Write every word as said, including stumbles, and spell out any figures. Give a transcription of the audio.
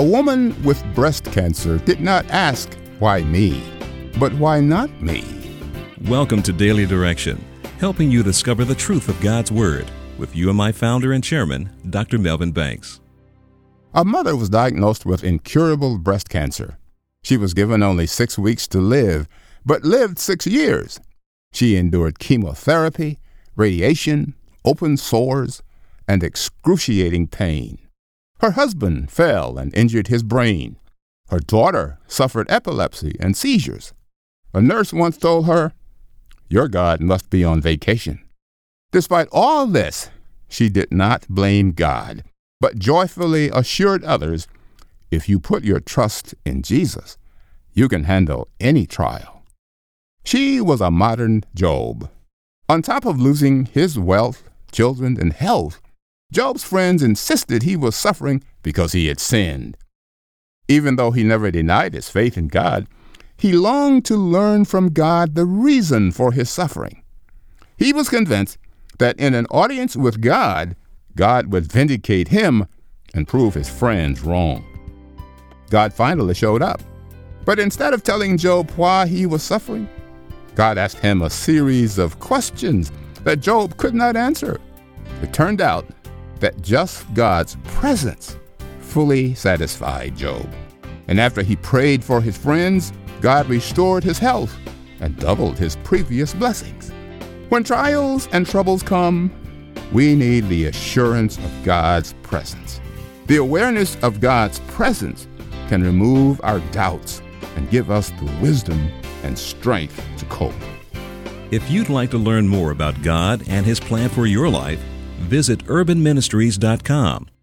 A woman with breast cancer did not ask, "Why me?" but "Why not me?" Welcome to Daily Direction, helping you discover the truth of God's Word with U M I founder and chairman, Doctor Melvin Banks. A mother was diagnosed with incurable breast cancer. She was given only six weeks to live, but lived six years. She endured chemotherapy, radiation, open sores, and excruciating pain. Her husband fell and injured his brain. Her daughter suffered epilepsy and seizures. A nurse once told her, "Your God must be on vacation." Despite all this, she did not blame God, but joyfully assured others, if you put your trust in Jesus, you can handle any trial. She was a modern Job. On top of losing his wealth, children, and health, Job's friends insisted he was suffering because he had sinned. Even though he never denied his faith in God, he longed to learn from God the reason for his suffering. He was convinced that in an audience with God, God would vindicate him and prove his friends wrong. God finally showed up. But instead of telling Job why he was suffering, God asked him a series of questions that Job could not answer. It turned out that just God's presence fully satisfied Job. And after he prayed for his friends, God restored his health and doubled his previous blessings. When trials and troubles come, we need the assurance of God's presence. The awareness of God's presence can remove our doubts and give us the wisdom and strength to cope. If you'd like to learn more about God and His plan for your life, visit urban ministries dot com